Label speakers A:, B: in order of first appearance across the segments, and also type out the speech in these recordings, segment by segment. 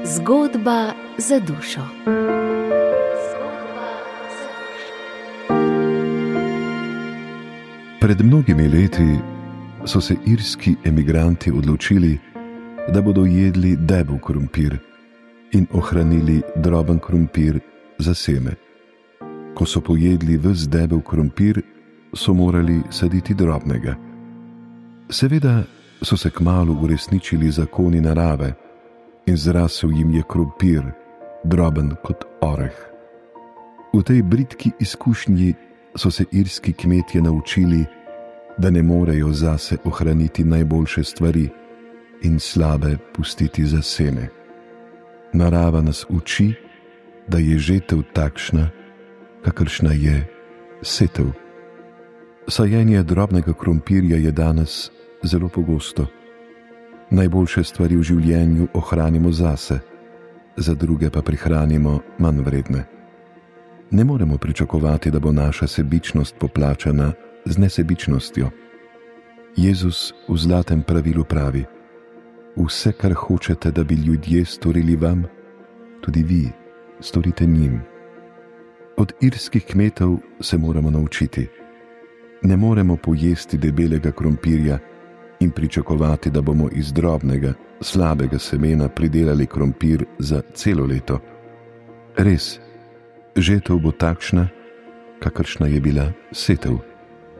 A: Zgodba za dušo.
B: Pred mnogimi leti so se irski emigranti odločili, da bodo jedli debel krompir in ohranili droben krompir za seme. Ko so pojedli ves debel krompir, so morali saditi drobnega. Seveda so se kmalu uresničili zakoni narave in zrasel jim je krompir, droben kot oreh. V tej bridki izkušnji so se irski kmetje naučili, da ne morejo zase ohraniti najboljše stvari in slabe pustiti za seme. Narava nas uči, da je žetev takšna, kakršna je setev. Sajenje drobnega krompirja je danes zelo pogosto. Najboljše stvari v življenju ohranimo zase, za druge pa prihranimo manj vredne. Ne moremo pričakovati, da bo naša sebičnost poplačana z nesebičnostjo. Jezus v zlatem pravilu pravi: vse, kar hočete, da bi ljudje storili vam, tudi vi storite njim. Od irskih kmetov se moramo naučiti. Ne moremo pojesti debelega krompirja in pričakovati, da bomo iz drobnega, slabega semena pridelali krompir za celo leto. Res, žetev bo takšna, kakršna je bila setev.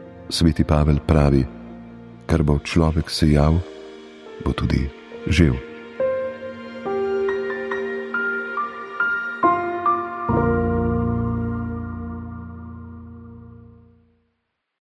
B: Sveti Pavel pravi: kar bo človek sejal, bo tudi žel.